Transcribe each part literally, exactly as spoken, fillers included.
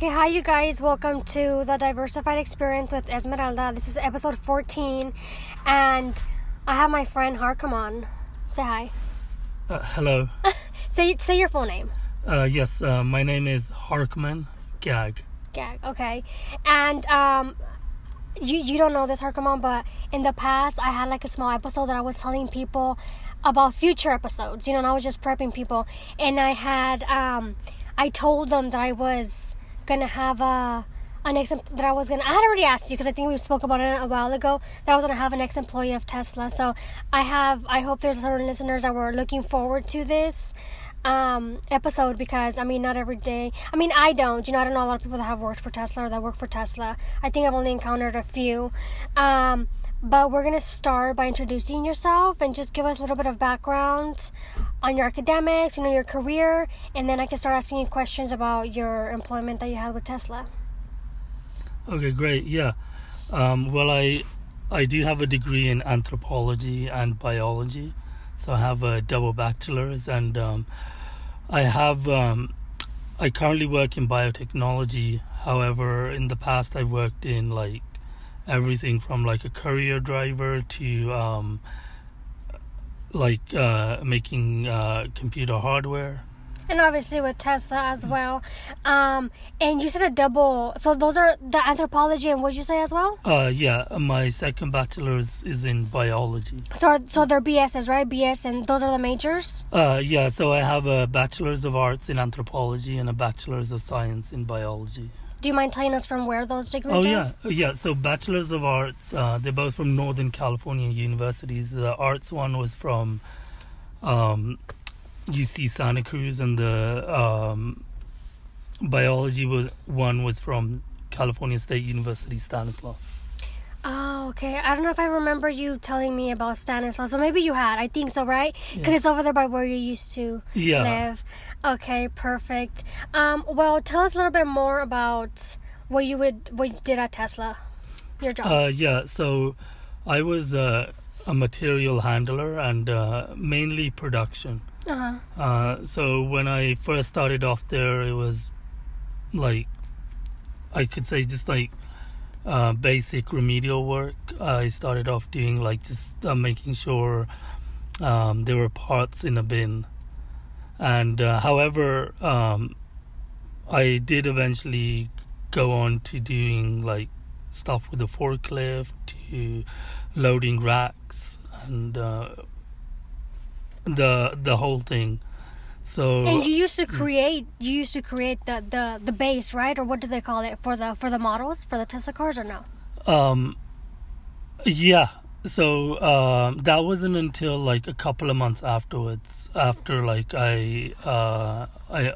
Okay, hi you guys. Welcome to the Diversified Experience with Esmeralda. This is episode fourteen, and I have my friend Harkam on. Say hi. Uh, hello. say say your full name. Uh, yes, uh, my name is Harkman Gag. Gag. Okay, and um, you you don't know this, Harkam, but in the past I had like a small episode that I was telling people about future episodes. You know, and I was just prepping people, and I had um, I told them that I was gonna have a an ex that I was gonna I had already asked you because I think we spoke about it a while ago that I was gonna have an ex-employee of Tesla. So I have I hope there's certain listeners that were looking forward to this um episode, because I mean not every day I mean I don't you know I don't know a lot of people that have worked for Tesla or that work for Tesla. I think I've only encountered a few, um but we're gonna start by introducing yourself and just give us a little bit of background on your academics, you know, your career, and then I can start asking you questions about your employment that you had with Tesla. Okay, great. Yeah. Um, well, I I do have a degree in anthropology and biology, so I have a double bachelor's, and um, I have um, I currently work in biotechnology. However, in the past, I worked in like everything from like a courier driver to um, like uh, making uh, computer hardware. And obviously with Tesla as well. Um, and you said a double, so those are the anthropology and what did you say as well? Uh, yeah, my second bachelor's is in biology. So so they're B S's, right? B S, and those are the majors? Uh, yeah, so I have a bachelor's of arts in anthropology and a bachelor's of science in biology. Do you mind telling us from where those degrees oh, are? Oh, yeah. Yeah, so bachelor's of arts, uh, they're both from Northern California universities. The arts one was from um, U C Santa Cruz, and the um, biology was, one was from California State University, Stanislaus. Oh, okay. I don't know if I remember you telling me about Stanislaus, but maybe you had. I think so, right? Because yeah. It's over there by where you used to yeah. live. Okay, perfect. Um, well, tell us a little bit more about what you would what you did at Tesla, your job. Uh, yeah, so I was uh, a material handler and uh, mainly production. Uh-huh. Uh, so when I first started off there, it was like, I could say just like uh, basic remedial work. I started off doing like just uh, making sure um, there were parts in a bin. And uh, however, um, I did eventually go on to doing like stuff with the forklift, to loading racks, and uh, the the whole thing. So and you used to create you used to create the, the, the base, right? Or what do they call it for the for the models for the Tesla cars, or no? Um, yeah. So um, that wasn't until like a couple of months afterwards, after like I uh, I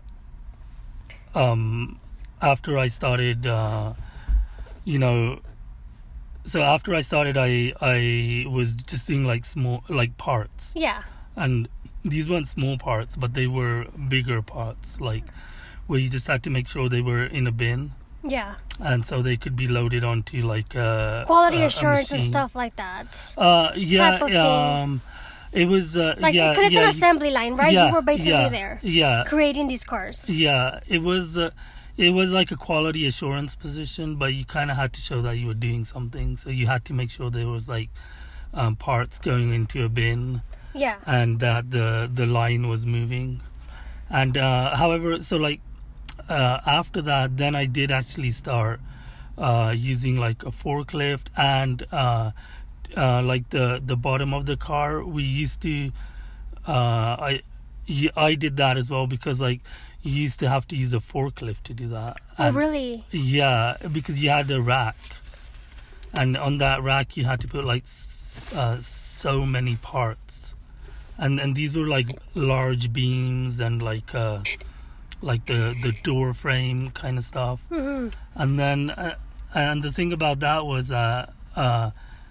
um after I started uh, you know so after I started I I was just doing like small like parts. Yeah. And these weren't small parts, but they were bigger parts, like where you just had to make sure they were in a bin. Yeah. And so they could be loaded onto like a quality a, assurance a and stuff like that. Uh, yeah, type of um, it was uh, like yeah, because it's yeah, an assembly line, right? Yeah, you were basically yeah, there, yeah, creating these cars. Yeah, it was uh, it was like a quality assurance position, but you kind of had to show that you were doing something. So you had to make sure there was like um, parts going into a bin. Yeah. And that the the line was moving, and uh, however, so like uh, after that, then I did actually start uh, using like a forklift and uh, uh, like the the bottom of the car. We used to uh, I I did that as well, because like you used to have to use a forklift to do that. Oh, and, really? Yeah, because you had a rack, and on that rack you had to put like uh, so many parts. And and these were like large beams and like uh, like the, the door frame kind of stuff. Mm-hmm. And then uh, and the thing about that was that uh, uh,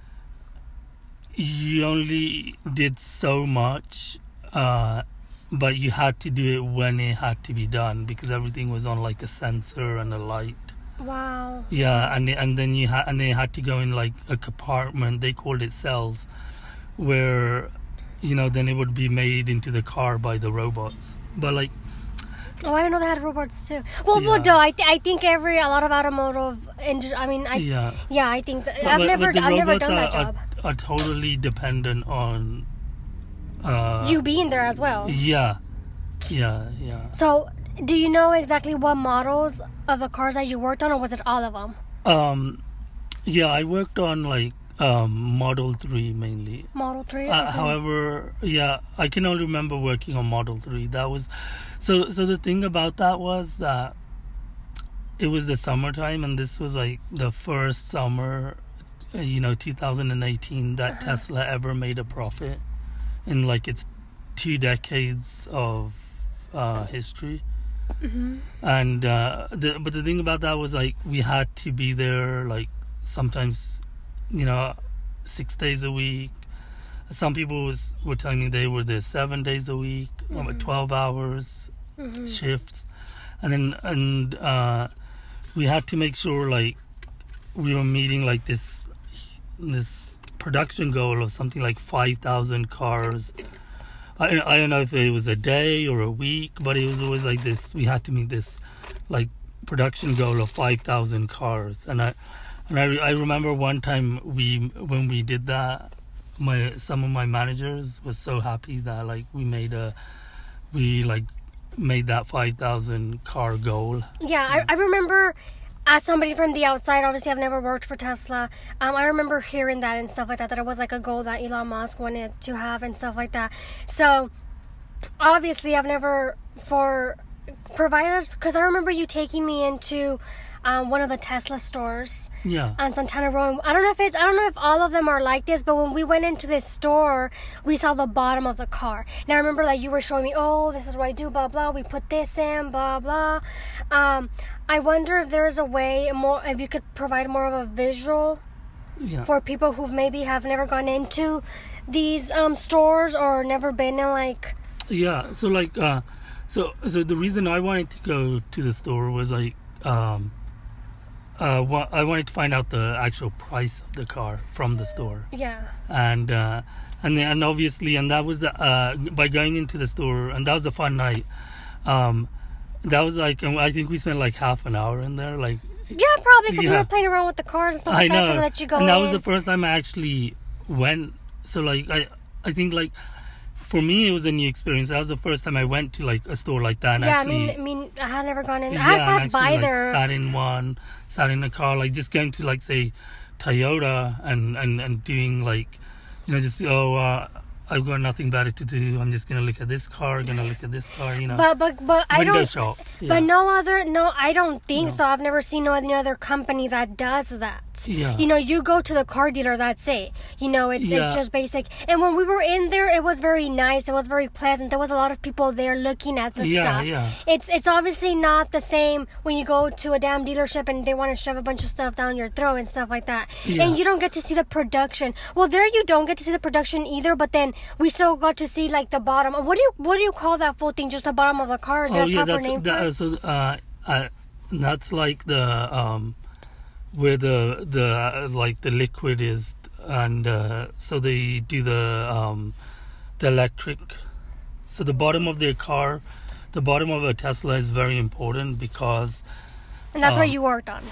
you only did so much, uh, but you had to do it when it had to be done, because everything was on like a sensor and a light. Wow. Yeah, and and then you had and they had to go in like a compartment. They called it cells, where, you know, then it would be made into the car by the robots. But like Oh, I didn't know they had robots too. Well, Yeah. well, duh. I, th- I think every a lot of automotive industry. I mean, I Yeah. yeah. I think th- But- I've but- never but the I've never robots done are, that job. Are, are totally dependent on. Uh, You being there as well. Yeah, yeah, yeah. So, do you know exactly what models of the cars that you worked on, or was it all of them? Um, yeah, I worked on like um Model Three mainly. Model three. Uh, okay. however, yeah, I can only remember working on Model Three. That was, so. So the thing about that was that it was the summertime, and this was like the first summer, uh, you know, two thousand eighteen that Uh-huh. Tesla ever made a profit in like its two decades of uh, history. Mm-hmm. And uh, the, but the thing about that was like we had to be there like sometimes, you know, six days a week. Some people was were telling me they were there seven days a week, Mm-hmm. um, twelve hours Mm-hmm. shifts, and then and uh, we had to make sure like we were meeting like this this production goal of something like five thousand cars. I I don't know if it was a day or a week, but it was always like this. We had to meet this like production goal of five thousand cars, and I and I, I remember one time we when we did that, my some of my managers was so happy that like we made a we like made that five thousand car goal. Yeah, I, I remember as somebody from the outside, obviously I've never worked for Tesla. Um, I remember hearing that and stuff like that, that it was like a goal that Elon Musk wanted to have and stuff like that. So obviously I've never, for providers, because I remember you taking me into um, one of the Tesla stores Yeah. on Santana Row. I don't know if it's, I don't know if all of them are like this, but when we went into this store, we saw the bottom of the car. Now I remember that you were showing me, oh, this is what I do, blah blah. We put this in, blah blah. Um, I wonder if there's a way more, if you could provide more of a visual Yeah. for people who maybe have never gone into these um, stores or never been in like. Yeah, so like, uh, so so the reason I wanted to go to the store was like, um, uh, wa- I wanted to find out the actual price of the car from the store, Yeah. and uh, and then, and obviously, and that was the uh, by going into the store, and that was a fun night. Um, that was like, and I think we spent like half an hour in there, like. Yeah, probably because we Yeah. were playing around with the cars and stuff I like that. know, To let you go and that in. was the first time I actually went. So like, I I think like. For me, it was a new experience. That was the first time I went to like a store like that. And yeah, actually, I mean, I mean, I had never gone in. yeah, I had and passed actually, by like, there. sat in one, sat in a car, like just going to like say Toyota and and and doing like, you know, just oh, uh, I've got nothing better to do. I'm just gonna look at this car, gonna look at this car, you know. But but but I Window don't. shop. Yeah. But no other, no, I don't think No. so. I've never seen no any other company that does that. Yeah. You know, you go to the car dealer, that's it. You know, it's Yeah. it's just basic. And when we were in there, it was very nice. It was very pleasant. There was a lot of people there looking at the Yeah, stuff. yeah. It's it's obviously not the same when you go to a damn dealership and they want to shove a bunch of stuff down your throat and stuff like that. Yeah. And you don't get to see the production. Well, there you don't get to see the production either. But then we still got to see like the bottom. What do you what do you call that full thing? Just the bottom of the car? Is there Oh a yeah, proper that's name that, for it? so uh, uh, that's like the um, where the the uh, like the liquid is, and uh, so they do the um, the electric. So the bottom of their car, the bottom of a Tesla is very important because And that's what um, you worked on.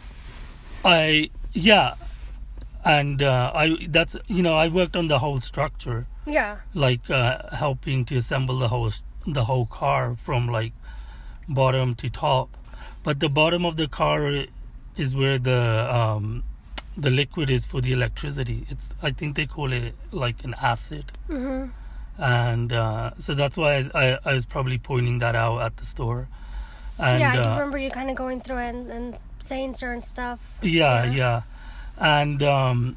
I yeah, and uh, I that's you know I worked on the whole structure, Yeah. like uh, helping to assemble the whole the whole car from like bottom to top. But the bottom of the car is where the um, the liquid is for the electricity. It's I think they call it like an acid, hmm and uh, so that's why I, I I was probably pointing that out at the store. And, yeah, I do uh, remember you kind of going through it and, and saying certain stuff. Yeah, Yeah. yeah, and um,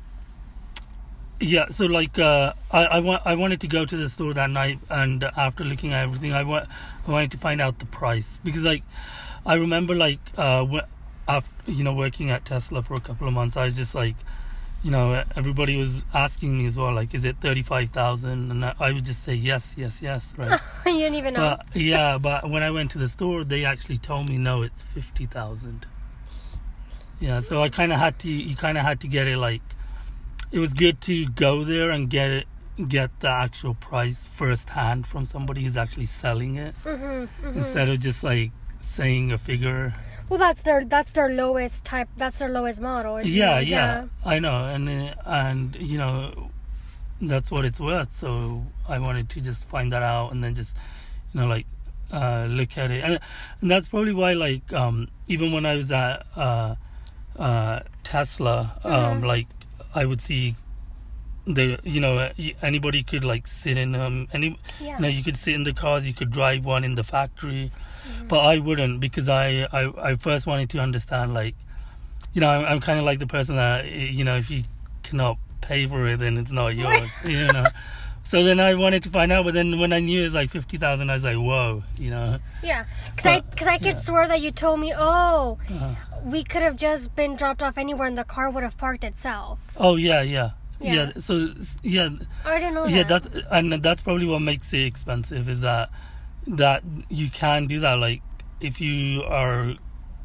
yeah. So like, uh, I I, wa- I wanted to go to the store that night, and after looking at everything, I wa- I wanted to find out the price because like, I remember like uh, wh- after you know working at Tesla for a couple of months, I was just like, you know, everybody was asking me as well, like, is it thirty-five thousand? And I, I would just say yes, yes, yes, right. you didn't even know. But yeah, but when I went to the store, they actually told me no, it's fifty thousand. Yeah, so I kind of had to. You kind of had to get it like. It was good to go there and get it get the actual price firsthand from somebody who's actually selling it, mm-hmm, mm-hmm. instead of just like saying a figure. Well, that's their that's their lowest type. That's their lowest model. Yeah, yeah, yeah, I know, and uh, and you know, that's what it's worth. So I wanted to just find that out, and then just, you know, like uh, look at it, and, and that's probably why, like, um, even when I was at uh, uh, Tesla, um, mm-hmm. like I would see the, you know, anybody could like sit in um any, yeah. you know, you could sit in the cars, you could drive one in the factory. Mm-hmm. But I wouldn't, because I, I, I first wanted to understand, like, you know, I'm, I'm kind of like the person that, you know, if you cannot pay for it, then it's not yours, you know. So then I wanted to find out, but then when I knew it was like fifty thousand, I was like, whoa, you know. Yeah, because I, cause I could yeah. swear that you told me, oh, uh, we could have just been dropped off anywhere and the car would have parked itself. Oh, yeah, yeah. Yeah. Yeah, so, yeah. I didn't know yeah, that. that's, and that's probably what makes it expensive, is that that you can do that. Like, if you are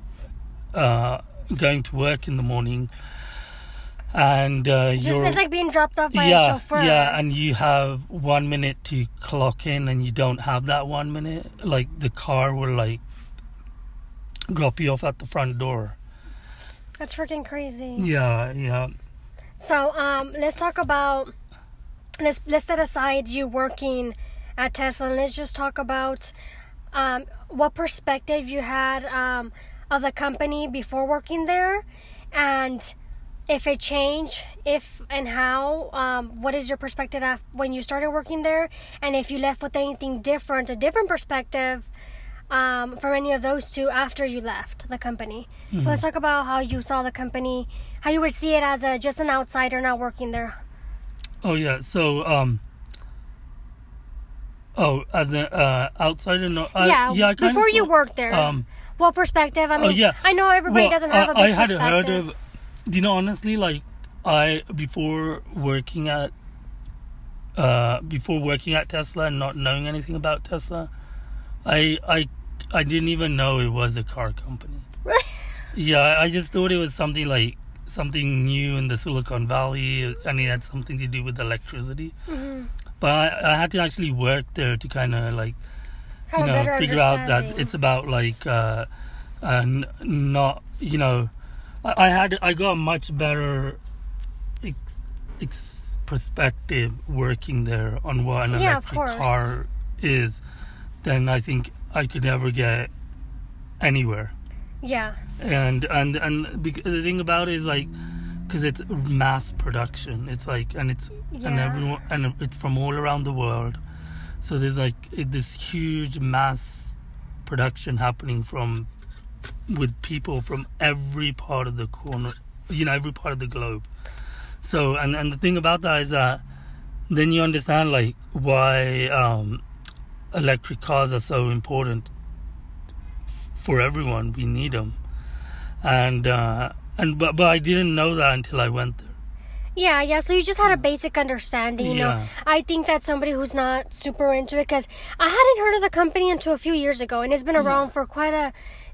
uh, going to work in the morning and uh, Just, you're... it's like being dropped off by yeah, a chauffeur. Yeah, and you have one minute to clock in and you don't have that one minute, like, the car will, like, drop you off at the front door. That's freaking crazy. Yeah, yeah. So, um, let's talk about... Let's, let's set aside you working at Tesla, and let's just talk about um, what perspective you had um, of the company before working there, and if it changed, if and how. Um, what is your perspective af- when you started working there, and if you left with anything different, a different perspective um, from any of those two after you left the company. Mm-hmm. So let's talk about how you saw the company, how you would see it as a just an outsider not working there. Oh yeah, so um. Oh, as an uh, outsider, no. I, yeah, yeah. I kind before of, you worked there. Um, what perspective? I mean, oh, yeah. I know everybody well, doesn't have uh, a big I had perspective. heard of. You know, honestly, like I before working at uh, before working at Tesla and not knowing anything about Tesla, I I I didn't even know it was a car company. Yeah, I just thought it was something like something new in the Silicon Valley, and it had something to do with electricity. Mm-hmm. But I, I had to actually work there to kind of like, Have you know, a figure out that it's about like, uh, uh, n- not, you know, I, I had, I got a much better ex- ex- perspective working there on what an yeah, electric car is than I think I could ever get anywhere. Yeah. And, and, and bec- the thing about it is like, because it's mass production, it's like, and it's yeah. and everyone, and it's from all around the world. So there's like it, this huge mass production happening from with people from every part of the corner, you know, every part of the globe. So and and the thing about that is that then you understand like why um, electric cars are so important f- for everyone. We need them, and. Uh, And but but I didn't know that until I went there. Yeah, yeah. So you just had a basic understanding, you know. Yeah. I think that somebody who's not super into it, because I hadn't heard of the company until a few years ago, and it's been around yeah. for quite a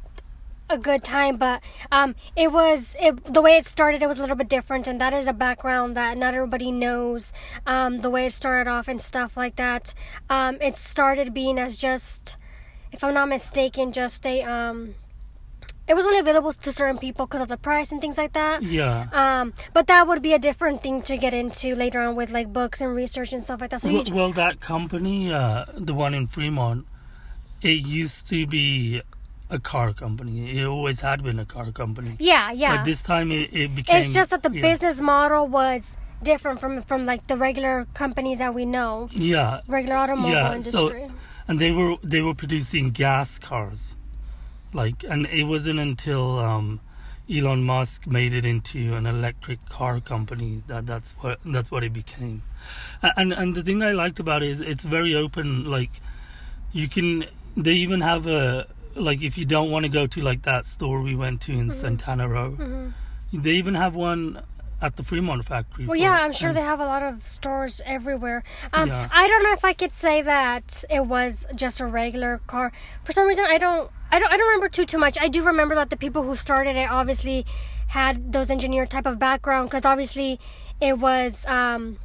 a good time. But um, it was it, the way it started. It was a little bit different, and that is a background that not everybody knows. Um, the way it started off and stuff like that. Um, it started being as just, if I'm not mistaken, just a um. It was only available to certain people because of the price and things like that. Yeah. Um, but that would be a different thing to get into later on with like books and research and stuff like that. So well, you... well, that company, uh, the one in Fremont, it used to be a car company. It always had been a car company. Yeah, yeah. But this time it, it became... It's just that the yeah. business model was different from from like the regular companies that we know. Yeah. Regular automobile yeah. industry. So, and they were they were producing gas cars. Like, and it wasn't until um, Elon Musk made it into an electric car company that that's what that's what it became. And and the thing I liked about it is it's very open. Like, you can they even have a like if you don't want to go to like that store we went to in mm-hmm. Santana Row, mm-hmm. they even have one at the Fremont factory. Well, for, yeah, I'm sure and, they have a lot of stores everywhere. Um, yeah. I don't know if I could say that it was just a regular car. For some reason, I don't, I don't, I don't remember too too much. I do remember that the people who started it obviously had those engineer type of background, because obviously it was, um,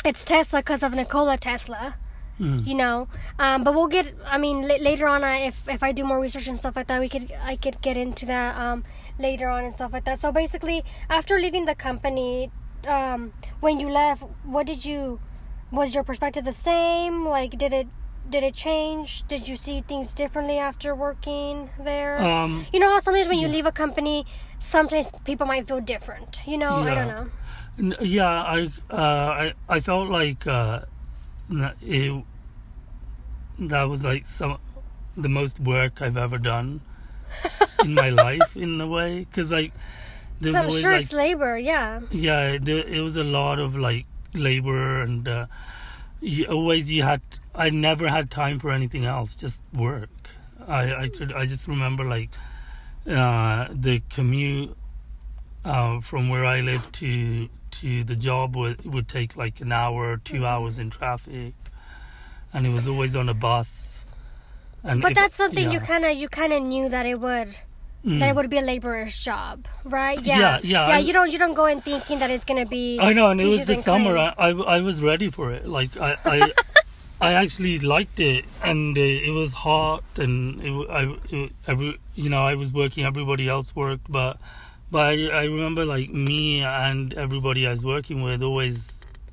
it's Tesla because of Nikola Tesla. Mm. You know, um, but we'll get. I mean, l- later on, I, if if I do more research and stuff like that, we could I could get into that um, later on and stuff like that. So basically, after leaving the company, um, when you left, what did you? Was your perspective the same? Like, did it did it change? Did you see things differently after working there? Um, you know how sometimes when you yeah. leave a company, sometimes people might feel different. You know, I Yeah. don't know. N- Yeah, I uh, I I felt like uh, n- it, that was like some the most work I've ever done in my life in a way, because like there's I'm always sure like it's labor. Yeah. yeah, there, it was a lot of like labor and uh, you, always you had I never had time for anything else, just work. I I could I just remember like uh, the commute uh, from where I lived to to the job would would take like an hour, two hours in traffic, and it was always on a bus. And But if- that's something you yeah. kind of you kind of knew that it would Mm. that it would be a laborer's job, right? Yeah, Yeah, yeah, yeah. I- you don't you don't go in thinking that it's gonna be. I know, and it was peaches the and summer. cream. I, I, I was ready for it. Like I I, I actually liked it, and uh, it was hot, and it, wa- I it, every you know I was working. Everybody else worked, but but I, I remember like me and everybody I was working with always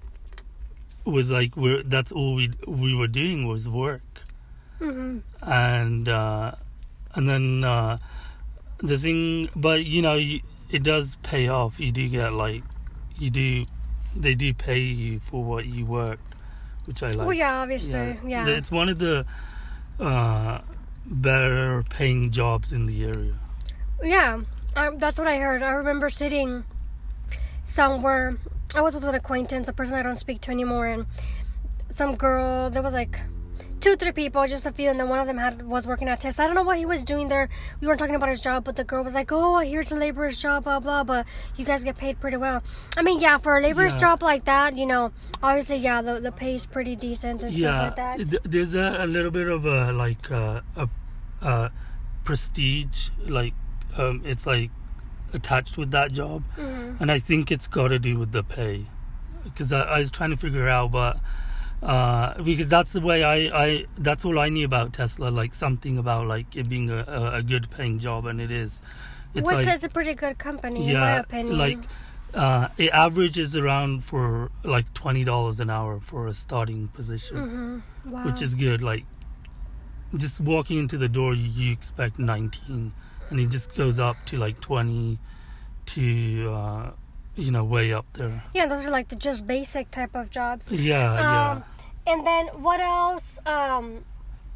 was like we're that's all we we were doing was work, Mhm. and uh, and then uh, the thing, but you know you, it does pay off. You do get like you do they do pay you for what you worked, which I like. Well, yeah, obviously, yeah. It's one of the uh, better paying jobs in the area. Yeah, um, that's what I heard. I remember sitting somewhere. I was with an acquaintance, a person I don't speak to anymore, and some girl. There was like two, three people, just a few, and then one of them had was working at Tesla. I don't know what he was doing there. We weren't talking about his job, but the girl was like, "Oh, I hear it's a laborer's job, blah blah, but you guys get paid pretty well." I mean, yeah, for a laborer's Yeah. job like that, you know, obviously, yeah, the the pay is pretty decent and Yeah, stuff like that. th- there's a, a little bit of a like uh, a, a prestige, like um, it's like attached with that job, Mhm. and I think it's got to do with the pay, because I, I was trying to figure out, but uh, because that's the way I, I that's all I knew about Tesla, like something about like it being a, a, a good paying job, and it is. It's Which like is a pretty good company, in my yeah, opinion. like uh, it averages around for like twenty dollars an hour for a starting position. Mhm. Wow. Which is good. Like just walking into the door, you, you expect nineteen, and it just goes up to like twenty to uh, you know way up there. Yeah, those are like the just basic type of jobs. Yeah, Um, and then what else? Um,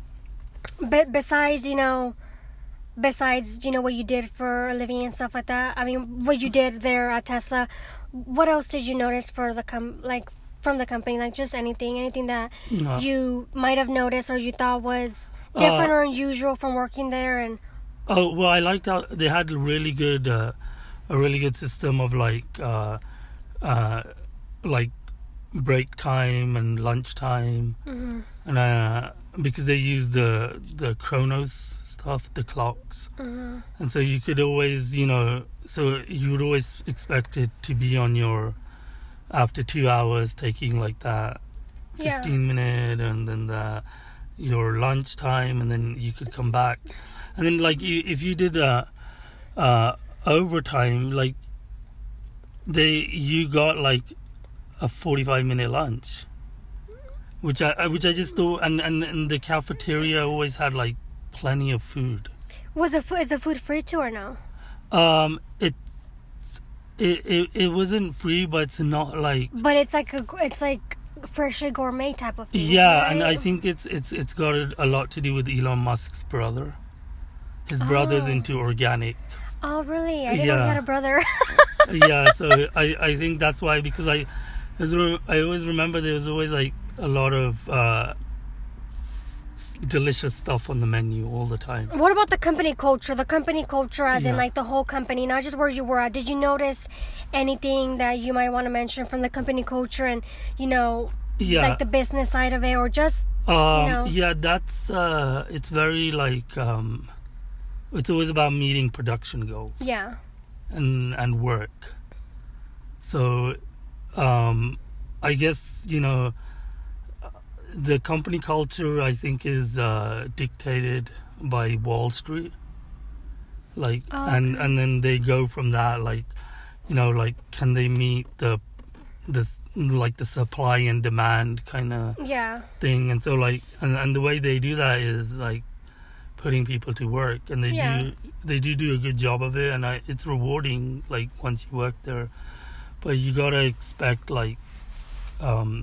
be- besides, you know, besides you know what you did for a living and stuff like that. I mean, what you did there at Tesla. What else did you notice for the com like from the company? Like just anything, anything that yeah. Uh, you might have noticed or you thought was different Uh, or unusual from working there. And Oh well, I liked how they had a really good, uh, a really good system of like, uh, uh, like break time and lunch time, mhm, and uh, because they use the the Chronos stuff, the clocks. mhm. And so you could always, you know, so you would always expect it to be on your, after two hours, taking like that Yeah. fifteen minute and then the, your lunch time, and then you could come back. And then like you, if you did uh, uh, overtime, like they, you got like a forty-five minute lunch, which I, which I just thought, and, and, and the cafeteria always had like plenty of food. Was the food is the food free too or no? Um, it's it, it it wasn't free, but it's not like But it's like a it's like freshly gourmet type of thing. yeah, right? and I think it's it's it's got a, a lot to do with Elon Musk's brother. His brother's Oh. into organic. Oh really? I didn't know Yeah. he had a brother. Yeah, so I I think that's why, because I as re- I always remember there was always like a lot of uh, s- delicious stuff on the menu all the time. What about the company culture? The company culture, as in Yeah. like the whole company, not just where you were at. Did you notice anything that you might want to mention from the company culture and you know, Yeah. like the business side of it, or just Um, know? Yeah, that's uh, it's very like um, it's always about meeting production goals yeah, and and work. So, um, I guess, you know, the company culture, I think, is uh, dictated by Wall Street. Like, Oh, and, okay. and then they go from that, like, you know, like, can they meet the, the like, the supply and demand kind of Yeah. thing? And so, like, and, and the way they do that is, like, putting people to work. And they Yeah. do, they do do a good job of it. And I, it's rewarding, like, once you work there. But you gotta expect, like, um,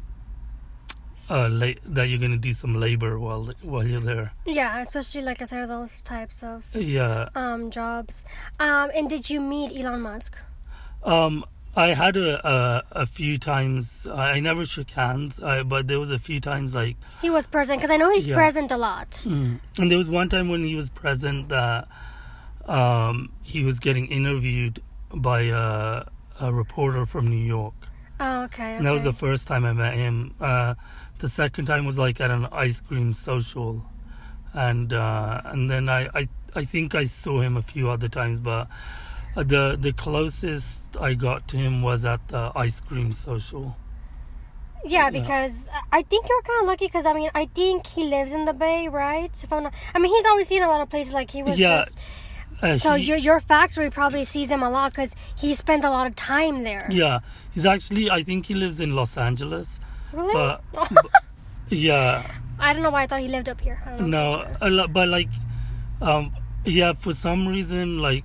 uh, la- that you're gonna do some labor while while you're there. Yeah, especially like I said, those types of Yeah. um jobs. Um, and did you meet Elon Musk? Um, I had a a, a few times. I, I never shook hands, I, but there was a few times like, He was present because I know he's Yeah. present a lot. mm. and there was one time when he was present that um he was getting interviewed by a, a reporter from New York. Oh, okay. And that was the okay. first time I met him. Uh, the second time was like at an ice cream social, and uh, and then I, I I think I saw him a few other times, but uh, the the closest I got to him was at the ice cream social. Yeah, Yeah. because I think you're kind of lucky because I mean I think he lives in the Bay, right? If I'm not, I mean he's always seen a lot of places. Like he was Yeah, just Uh, so he- your your factory probably sees him a lot because he spends a lot of time there. yeah, he's actually, I think he lives in Los Angeles, Really? but, but yeah, I don't know why I thought he lived up here. I'm not no, so sure. a lo- but like, um, yeah, for some reason, like,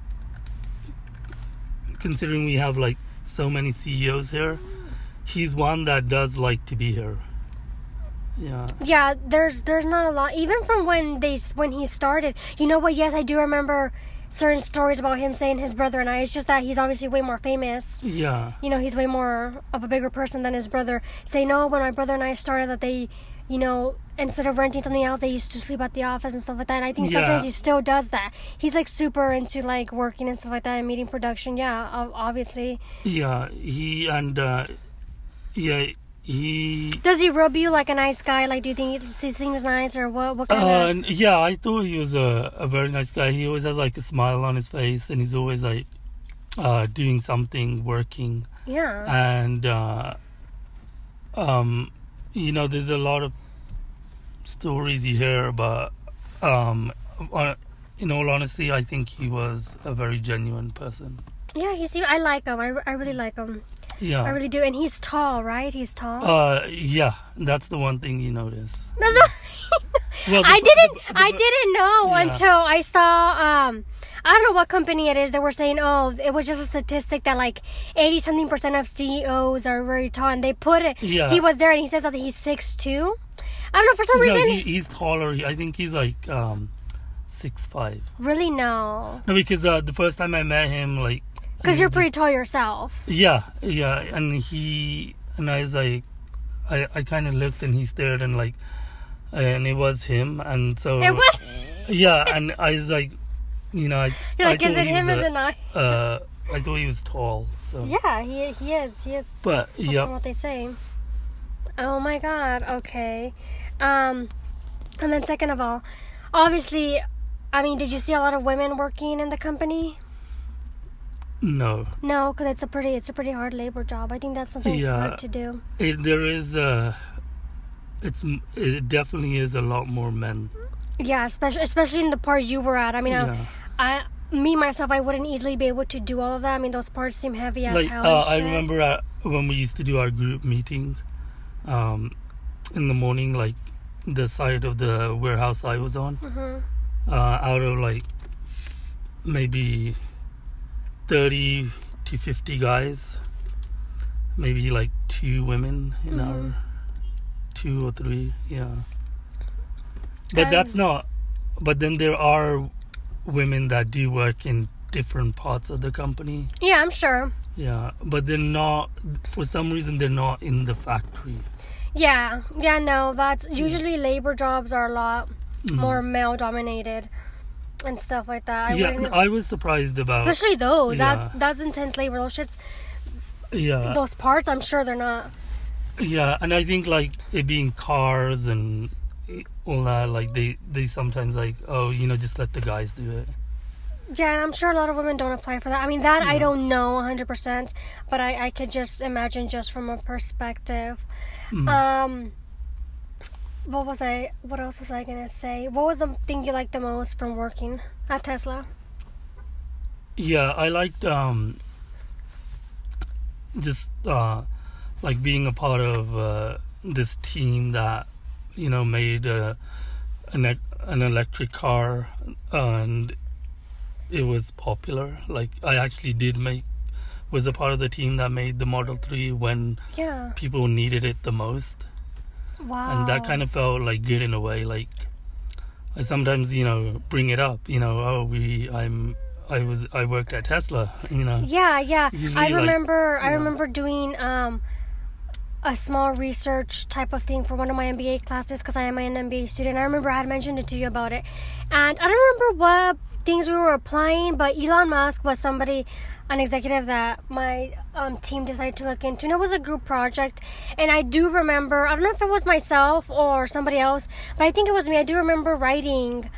considering we have like so many C E Os here, he's one that does like to be here. Yeah. Yeah, there's there's not a lot. Even from when they when he started, you know what? Yes, I do remember certain stories about him saying his brother and I. It's just that he's obviously way more famous. Yeah. You know, he's way more of a bigger person than his brother. Say no, when my brother and I started, that they, you know, instead of renting something else, they used to sleep at the office and stuff like that. And I think sometimes Yeah. he still does that. He's like super into like working and stuff like that and meeting production. Yeah, ob- obviously. Yeah. He and uh, yeah, he. Does he rub you like a nice guy? Like, do you think he seems nice or what? What kind Uh, of? and yeah, I thought he was a, a very nice guy. He always has like a smile on his face, and he's always like uh, doing something, working. Yeah. And uh, um, you know, there's a lot of stories you hear about. Um, uh, in all honesty, I think he was a very genuine person. Yeah, he's. I like him. I, I really like him. Yeah. I really do. And he's tall, right? He's tall. Uh, yeah, that's the one thing you notice. That's what- Well, the I fir- didn't. the- the I fir- didn't know Yeah. until I saw. Um, I don't know what company it is. They were saying, oh, it was just a statistic that like eighty something percent of C E Os are very tall, and they put it. Yeah. He was there, and he says that he's six two. I don't know for some No, reason. he, he's taller. I think he's like um, six five. Really, no. No, because uh, the first time I met him, like, Because he you're just- pretty tall yourself. Yeah, yeah, and he and I was like, I I kind of looked and he stared and like, and it was him, and so It was. yeah, and I was like, you know, I, You're I like, is thought it he him? was Is a- it not? Uh, I thought he was tall, so Yeah, he he is. He is. but That's yeah, what they say. Oh my god, okay. Um, and then second of all, obviously, I mean, did you see a lot of women working in the company? no, No, because it's a pretty, it's a pretty hard labor job. I think that's something that's Yeah. hard to do. it, there is uh it's it definitely is a lot more men. Yeah, especially especially in the part you were at. I mean, Yeah. I, I, me myself, I wouldn't easily be able to do all of that. I mean, those parts seem heavy as Like hell. uh, and I shit. remember uh, when we used to do our group meeting, um, in the morning, like the side of the warehouse I was on, Mhm. uh, out of like maybe thirty to fifty guys, maybe like two women in Mhm. our two or three, yeah. But And- that's not. But then there are women that do work in different parts of the company. Yeah, I'm sure. Yeah, but they're not. For some reason, they're not in the factory. Yeah, yeah, no, that's usually labor jobs are a lot Mhm. more male dominated and stuff like that. I yeah, wouldn't- I was surprised about. especially those. That's yeah. that's intense labor. Those shits, yeah, those parts. I'm sure they're not. yeah, and I think like it being cars and all that, like they they sometimes like, oh, you know, just let the guys do it. Yeah, and I'm sure a lot of women don't apply for that. I mean, that Yeah. I don't know one hundred percent, but I, I could just imagine just from a perspective. Mm. Um, what was I, what else was I going to say? What was the thing you liked the most from working at Tesla? Yeah, I liked um, just uh, like being a part of uh, this team that, you know, made uh, an ec- an electric car, and it was popular. Like, I actually did make was a part of the team that made the Model three when Yeah. people needed it the most, Wow. and that kind of felt like good in a way. Like, I sometimes, you know, bring it up. You know, oh, we, I'm, I was, I worked at Tesla. You know. Yeah, yeah. Usually, I like, remember. I yeah. remember doing um, a small research type of thing for one of my M B A classes because I am an M B A student. I remember I had mentioned it to you about it, and I don't remember what things we were applying, but Elon Musk was somebody, an executive that my um, team decided to look into, and it was a group project. And I do remember, I don't know if it was myself or somebody else, but I think it was me. I do remember writing,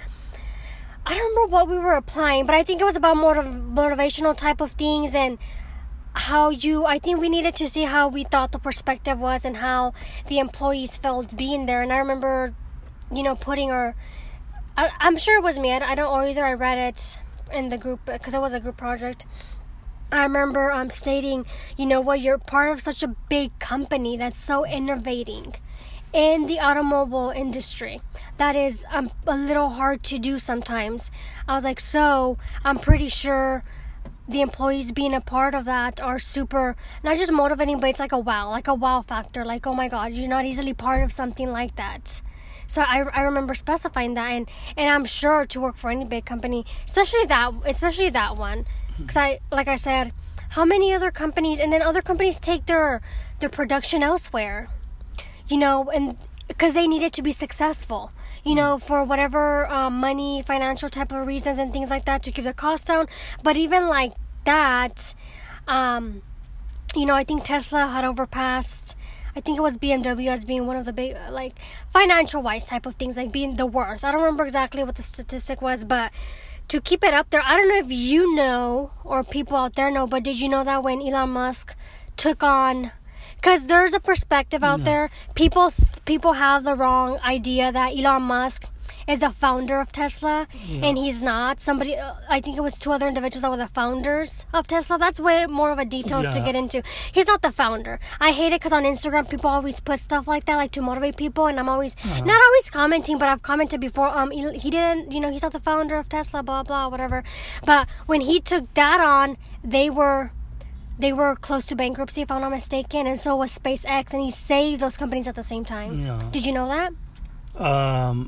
I don't remember what we were applying, but I think it was about motiv- motivational type of things, and how you, I think we needed to see how we thought the perspective was and how the employees felt being there. And I remember, you know, putting our, I, I'm sure it was me, I, I don't, or either I read it in the group, because it was a group project. I remember um, stating, you know what, you're part of such a big company that's so innovating in the automobile industry. That is um, a little hard to do sometimes. I was like, so I'm pretty sure the employees being a part of that are super, not just motivating, but it's like a wow, like a wow factor. Like, oh my God, you're not easily part of something like that. So I, I remember specifying that, and, and I'm sure to work for any big company, especially that, especially that one, because I, like I said, how many other companies, and then other companies take their their production elsewhere, you know, and because they need it to be successful, you know, for whatever um, money, financial type of reasons and things like that to keep the cost down. But even like that, um, you know, I think Tesla had overpassed, I think it was B M W as being one of the big, like, financial-wise type of things, like being the worth. I don't remember exactly what the statistic was, but to keep it up there, I don't know if you know or people out there know, but did you know that when Elon Musk took on, because there's a perspective out No. there, people th- people have the wrong idea that Elon Musk is the founder of Tesla, Yeah. and he's not. Somebody, uh, I think it was two other individuals that were the founders of Tesla. That's way more of a details to Yeah. get into. He's not the founder. I hate it because on Instagram people always put stuff like that, like to motivate people, and I'm always Uh-huh. not always commenting, but I've commented before. Um, he, he didn't, you know, he's not the founder of Tesla, blah blah, whatever. But when he took that on, they were. They were close to bankruptcy, if I'm not mistaken, and so was SpaceX, and he saved those companies at the same time. Yeah. Did you know that? Um.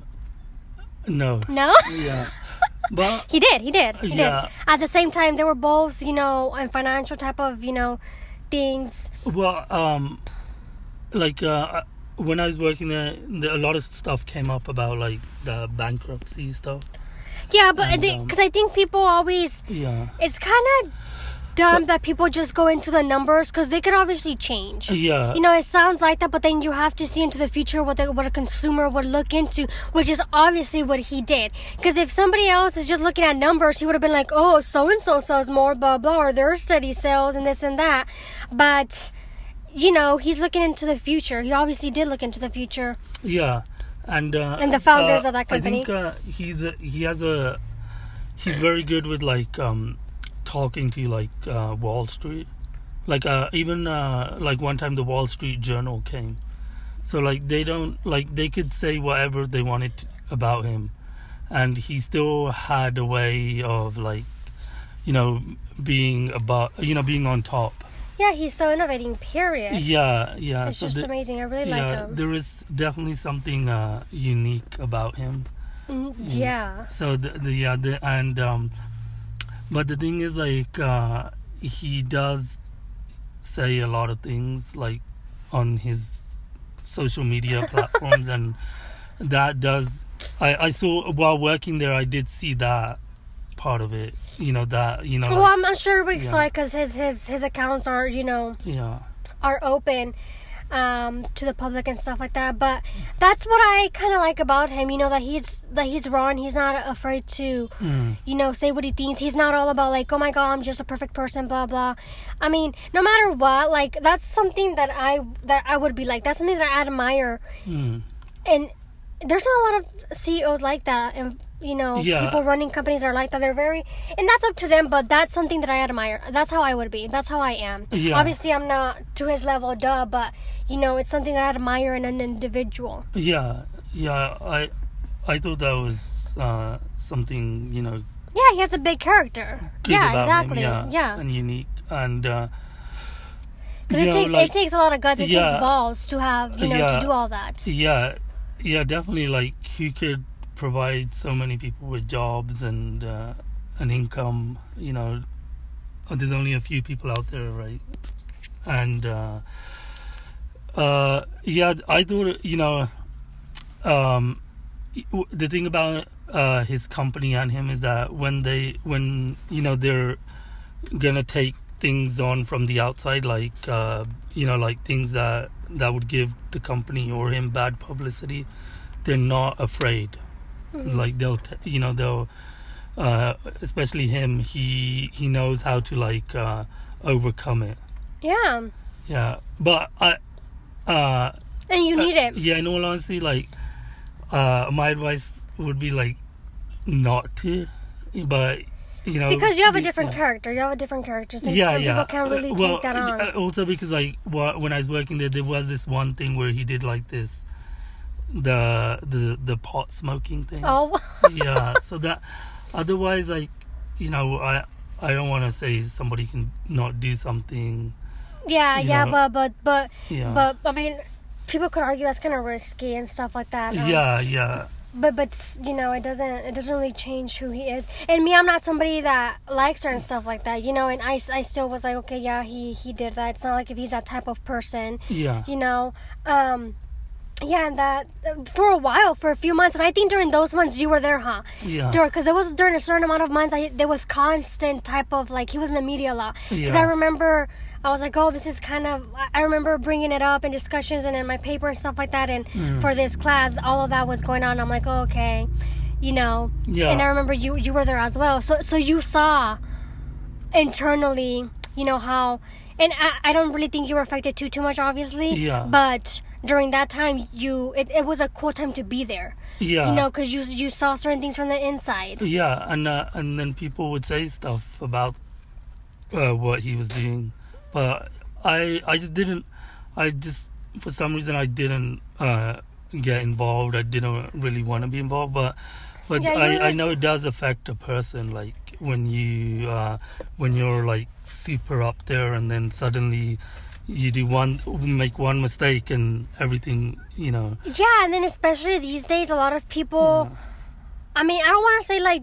No. No? Yeah. But He did, he did, he Yeah. did. At the same time, they were both, you know, in financial type of, you know, things. well, um, like uh, when I was working there, the, a lot of stuff came up about like the bankruptcy stuff. Yeah, but And, because um, I think people always, Yeah. it's kind of dumb that people just go into the numbers because they could obviously change. Yeah. You know, it sounds like that, but then you have to see into the future what the, what a consumer would look into, which is obviously what he did. Because if somebody else is just looking at numbers, he would have been like, oh, so-and-so sells more, blah, blah, or their study sells and this and that. But, you know, he's looking into the future. He obviously did look into the future. Yeah. And uh, And the founders uh, of that company. I think uh, he's a, he has a he's very good with like um, talking to like uh, Wall Street. Like uh, even uh, like one time the Wall Street Journal came, so like they don't like they could say whatever they wanted to, about him, and he still had a way of like, you know, being about you know being on top. Yeah, he's so innovating, period. Yeah, yeah. It's so just the- amazing. I really yeah, like him. there is definitely something uh, unique about him. Mm, yeah. So the, the yeah the and um, but the thing is like uh, he does say a lot of things like on his social media platforms, and that does I I saw while working there I did see that part of it. You know that you know. Well, like, I'm not sure everybody yeah. saw it because his, his, his accounts are, you know, yeah. are open. um, to the public and stuff like that. But that's what I kind of like about him, you know, that he's that he's raw and he's not afraid to, Mm. you know, say what he thinks. He's not all about like, oh my God, I'm just a perfect person, blah blah. I mean, no matter what, like that's something that I that I would be like. That's something that I admire, Mm. and there's not a lot of C E Os like that, and you know, Yeah. people running companies are like that. They're very, and that's up to them. But that's something that I admire. That's how I would be. That's how I am. Yeah. Obviously, I'm not to his level, duh. But you know, it's something that I admire in an individual. Yeah, yeah. I I thought that was uh, something, you know, Yeah, he has a big character. good Yeah, about exactly. him, Yeah, and unique, and uh, because you it know, takes like, it takes a lot of guts. It yeah. takes balls to have you know Yeah. to do all that. yeah, yeah, definitely. Like he could provide so many people with jobs and uh, an income. You know, there's only a few people out there, right? And uh, uh, yeah, I thought, you know, um, the thing about uh, his company and him is that when they, when you know, they're gonna take things on from the outside, like uh, you know, like things that that would give the company or him bad publicity, they're not afraid. Mhm. Like they'll, t- you know, they'll, uh, especially him. He he knows how to like uh, overcome it. Yeah, Yeah, but I, uh, and you need uh, it. yeah, in all honesty, like, uh, my advice would be like not to, but you know, Because you have a the- different yeah. character. You have a different character. So Yeah, some yeah. people can't really Uh, well, take that on. uh, Also because like wh- when I was working there, there was this one thing where he did like this, the the the pot smoking thing. Oh, Yeah, so that otherwise, like, you know, I I don't want to say somebody can not do something. yeah, You yeah, know, but but but Yeah. but I mean, people could argue that's kind of risky and stuff like that. um, Yeah, yeah. But but you know, it doesn't it doesn't really change who he is. And me, I'm not somebody that likes her and stuff like that. You know, and I, I still was like, okay, yeah, he he did that. It's not like if he's that type of person. Yeah. You know, um, yeah, and that for a while, for a few months, and I think during those months you were there, huh? Yeah. Because it was during a certain amount of months, I, there was constant type of like he was in the media a lot. Because Yeah. I remember I was like, oh, this is kind of. I remember bringing it up in discussions and in my paper and stuff like that. And Mm. for this class, all of that was going on. I'm like, oh, okay, you know. Yeah. And I remember you you were there as well. So so you saw internally, you know how. And I, I don't really think you were affected too too much, obviously. Yeah. But during that time, you it, it was a cool time to be there. Yeah. You know, because you you saw certain things from the inside. Yeah, and uh, and then people would say stuff about uh, what he was doing, but I I just didn't. I just for some reason I didn't uh, get involved. I didn't really want to be involved, but but Yeah, you I, were- I know it does affect a person. Like when you uh, when you're like super up there, and then suddenly you do one make one mistake and everything, you know. Yeah, and then especially these days, a lot of people. Yeah. I mean, I don't want to say like.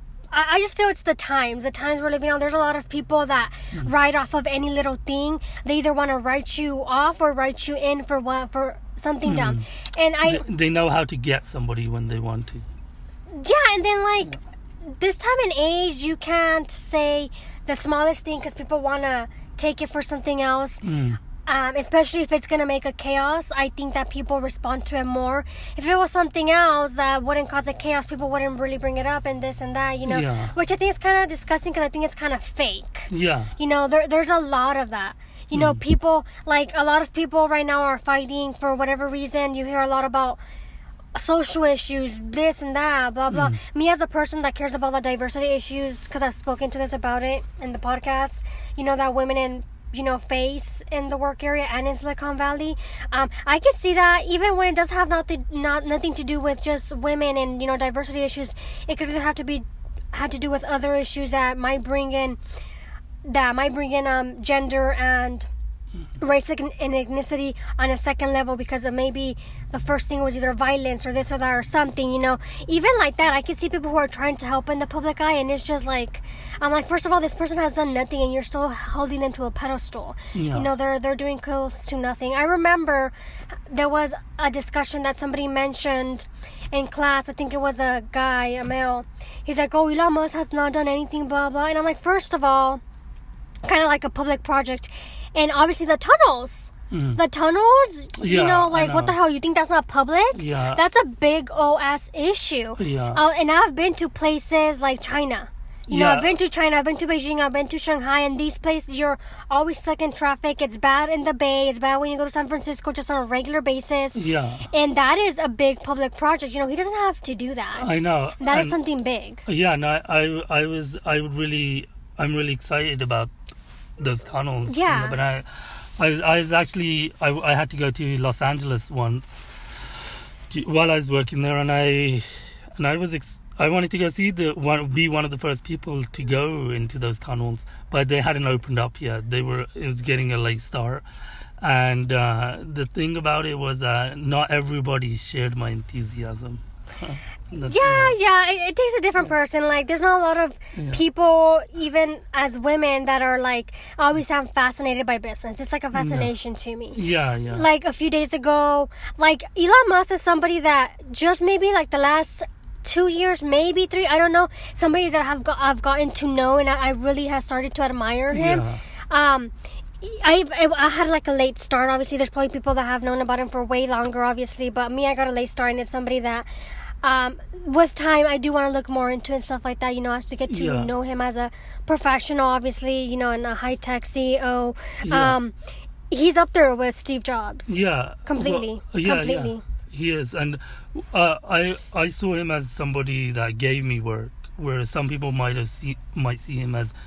I I just feel it's the times, the times we're living on. There's a lot of people that Mm. write off of any little thing. They either want to write you off or write you in for what for something dumb. And I, They, they know how to get somebody when they want to. yeah, and then like this time and age, you can't say the smallest thing because people want to take it for something else. Mm. Um, especially if it's gonna make a chaos. I think that people respond to it more. If it was something else that wouldn't cause a chaos, people wouldn't really bring it up and this and that, you know. Yeah. Which I think is kind of disgusting because I think it's kind of fake. Yeah. You know, there there's a lot of that. You know, people like a lot of people right now are fighting for whatever reason. You hear a lot about social issues, this and that, blah blah. Me as a person that cares about the diversity issues, because I've spoken to this about it in the podcast. You know that women in you know face in the work area and in Silicon Valley. Um, I can see that even when it does have nothing not nothing to do with just women and you know diversity issues. It could either have to be had to do with other issues that might bring in that might bring in um gender and race and ethnicity on a second level because of maybe the first thing was either violence or this or that or something, you know. Even like that, I can see people who are trying to help in the public eye, and it's just like, I'm like, first of all, this person has done nothing, and you're still holding them to a pedestal. Yeah. You know, they're they're doing close to nothing. I remember there was a discussion that somebody mentioned in class. I think it was a guy, a male. He's like, oh, Elon Musk has not done anything, blah blah. And I'm like, first of all, kind of like a public project. And obviously the tunnels, Mm. The tunnels, you Yeah, know, I like, what the know. hell? You think that's not public? Yeah. That's a big old ass issue. Yeah. Uh, and I've been to places like China. You know, Yeah. I've been to China, I've been to Beijing, I've been to Shanghai, and these places, you're always stuck in traffic. It's bad in the Bay. It's bad when you go to San Francisco just on a regular basis. Yeah. And that is a big public project. You know, he doesn't have to do that. I know. That is And- something big. Yeah, no, I, I, I was, I would really, I'm really excited about those tunnels. Yeah. You know, but I, I, was- I was actually, I, I had to go to Los Angeles once to, while I was working there, and I, and I was, ex- I wanted to go see the one, be one of the first people to go into those tunnels, but they hadn't opened up yet. They were, it was getting a late start. And uh, the thing about it was that not everybody shared my enthusiasm. That's Yeah, yeah, it, it takes a different person. Like, there's not a lot of Yeah. people, even as women, that are like always sound fascinated by business. It's like a fascination to me. Yeah, yeah. Like a few days ago, like Elon Musk is somebody that just maybe like the last two years, maybe three, I don't know, somebody that I've got I've gotten to know, and I, I really have started to admire him. Yeah. Um, I, I I had like a late start. Obviously, there's probably people that have known about him for way longer, obviously, but me, I got a late start, and it's somebody that. Um, with time, I do want to look more into and stuff like that, you know, as to get to Yeah. know him as a professional, obviously, you know, and a high-tech C E O. Yeah. Um, he's up there with Steve Jobs. Yeah, Completely. Well, yeah, Completely. yeah, he is, and uh, I I saw him as somebody that gave me work, whereas some people might have see might see him as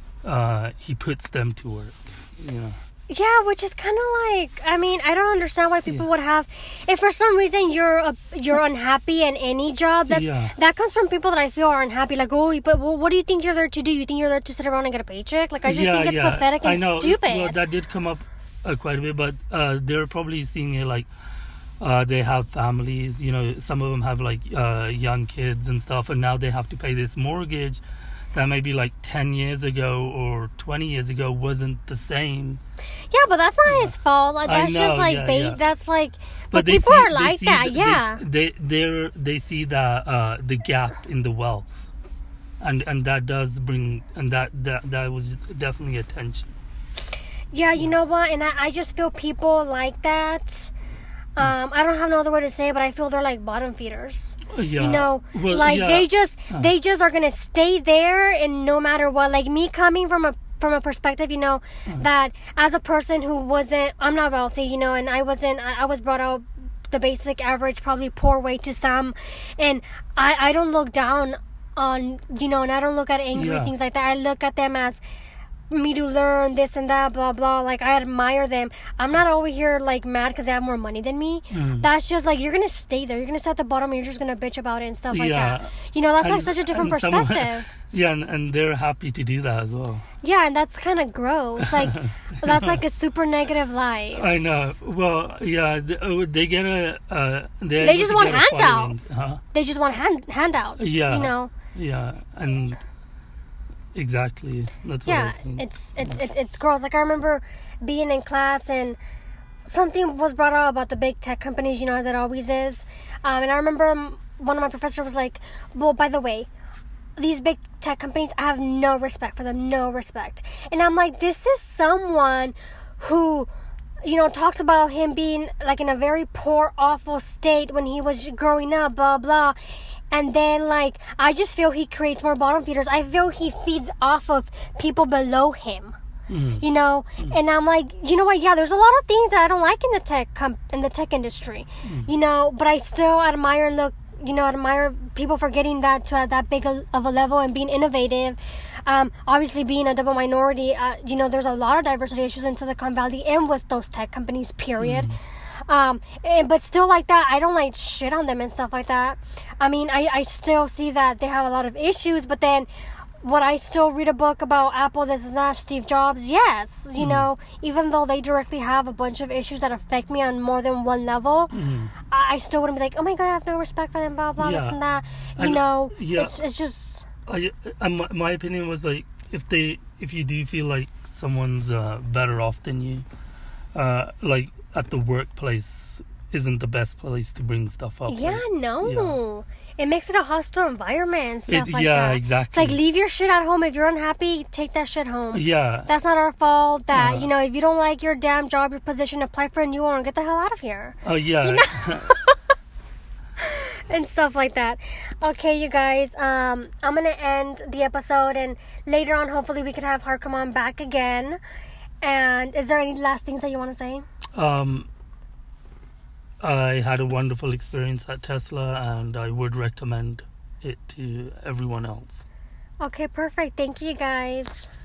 uh, he puts them to work. You know. Yeah, which is kind of like, I mean, I don't understand why people Yeah. would have, if for some reason you're a, you're unhappy in any job, that's Yeah. that comes from people that I feel are unhappy. Like, oh, but well, what do you think you're there to do? You think you're there to sit around and get a paycheck? Like, I just yeah, think it's yeah. pathetic and I know. stupid. Well, that did come up uh, quite a bit, but uh, they're probably seeing it like uh, they have families. You know, some of them have like uh, young kids and stuff, and now they have to pay this mortgage that maybe like ten years ago or twenty years ago wasn't the same. Yeah, but that's not his fault. Like, I that's know, just like yeah, bait. yeah. That's like, but, But they people see, are they like see that. the- they- Yeah. They they they see the uh, the gap in the wealth, and and that does bring and that that that was definitely a tension. Yeah, you know what? And I, I just feel people like that. Um, I don't have no other way to say it, but I feel they're like bottom feeders. Yeah. You know, Well, like yeah. they just Uh. they just are gonna stay there, and no matter what. Like me coming from a from a perspective, you know, Uh. that as a person who wasn't, I'm not wealthy, you know, and I wasn't, I, I was brought out the basic average, probably poor way to some, and I I don't look down on, you know, and I don't look at angry Yeah. things like that. I look at them as me to learn this and that, blah blah. Like, I admire them. I'm not over here like mad because they have more money than me. Mm. That's just like, you're gonna stay there. You're gonna sit at the bottom and you're just gonna bitch about it and stuff like Yeah. that. You know, that's like And- such a different and someone- perspective. Yeah, and, and they're happy to do that as well. Yeah, and that's kind of gross. Like, that's like a super negative life. I know. Well, yeah, they, oh, they get a. Uh, They able just to want get a hands out. following, Huh? They just want hand handouts. Yeah. You know. Yeah, and exactly. That's what I Yeah, think. it's it's it's it's gross. Like, I remember being in class and something was brought up about the big tech companies, you know, as it always is. Um, and I remember um, one of my professors was like, "Well, by the way, these big tech companies, I have no respect for them, no respect." And I'm like, this is someone who, you know, talks about him being like in a very poor, awful state when he was growing up, blah blah. And then, like, I just feel he creates more bottom feeders. I feel he feeds off of people below him. Mm. You know, and I'm like, you know what? Yeah, there's a lot of things that I don't like in the tech com- in the tech industry. Mm. You know, but I still admire and look, you know, admire people for getting that to that big a- of a level and being innovative. Um, obviously, being a double minority, uh, you know, there's a lot of diversity issues in Silicon Valley and with those tech companies. Period. Mm. Um, and, but still, like that, I don't like shit on them and stuff like that. I mean, I, I still see that they have a lot of issues, but then would I still read a book about Apple, this and that, Steve Jobs? Yes. You Mm. know, even though they directly have a bunch of issues that affect me on more than one level, Mm. I, I still wouldn't be like, oh my God, I have no respect for them, blah, blah, this Yeah. and that. You And, know, yeah. it's it's just, I, uh, my, my opinion was like, if they, if you do feel like someone's uh, better off than you, uh, like at the workplace isn't the best place to bring stuff up. yeah, like, no. yeah. it makes it a hostile environment and stuff It- like yeah, that. exactly. It's like, leave your shit at home. If you're unhappy, take that shit home. Yeah. That's not our fault. That, Uh-huh. you know, if you don't like your damn job, your position, apply for a new one. Get the hell out of here. Oh, yeah. You know? And stuff like that. Okay, you guys, um, I'm going to end the episode, and later on, hopefully, we could have her come on back again. And is there any last things that you want to say? Um, I had a wonderful experience at Tesla, and I would recommend it to everyone else. Okay, perfect. Thank you, guys.